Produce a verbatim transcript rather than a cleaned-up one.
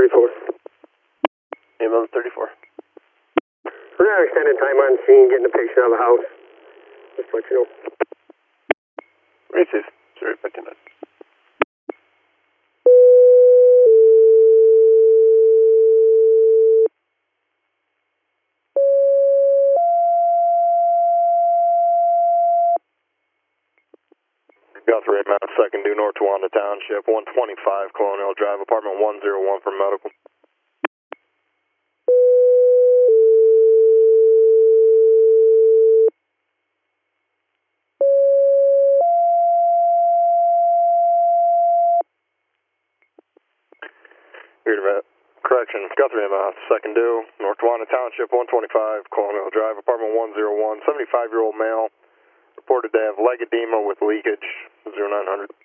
thirty-four. Ambulance thirty-four. We're not extended time on scene, getting the patient out of the house. Just to let you know. Receive. zero fifty-nine. Guthrie, Mount second due North Tawanda Township, one twenty-five Colonial Drive, apartment one oh one for medical. Here to correction, Guthrie, Mount second due North Tawanda Township, one twenty-five Colonial Drive, apartment one oh one, seventy-five year old male, reported to have leg edema with leakage, zero nine hundred.